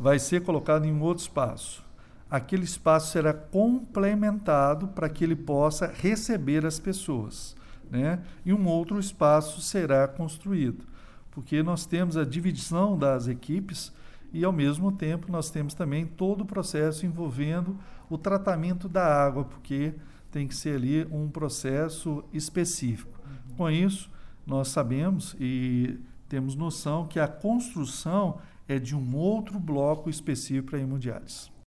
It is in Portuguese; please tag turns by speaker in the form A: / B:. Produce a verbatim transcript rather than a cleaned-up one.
A: vai ser colocado em um outro espaço. Aquele espaço será complementado para que ele possa receber as pessoas, né? E um outro espaço será construído, porque nós temos a divisão das equipes e, ao mesmo tempo, nós temos também todo o processo envolvendo o tratamento da água, porque tem que ser ali um processo específico. Uhum. Com isso, nós sabemos e temos noção que a construção é de um outro bloco específico para a hemodiálise.